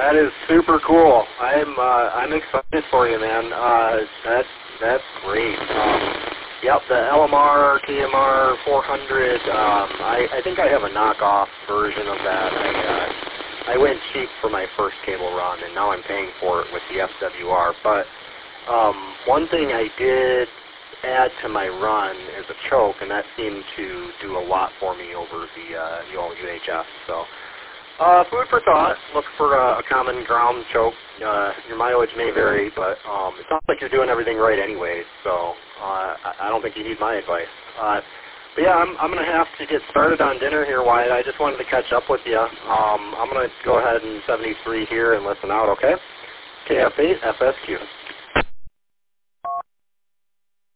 That is super cool. I'm excited for you, man. That's great. Yep, the LMR KMR 400. I think I have a knockoff version of that. I went cheap for my first cable run, and now I'm paying for it with the FWR. But one thing I did add to my run is a choke, and that seemed to do a lot for me over the old UHF. So. Food for thought. Look for a common ground choke. Your mileage may vary, but it sounds like you're doing everything right anyway, so I don't think you need my advice. But yeah, I'm going to have to get started on dinner here, Wyatt. I just wanted to catch up with you. I'm going to go ahead and 73 here and listen out, okay? KF8 FSQ.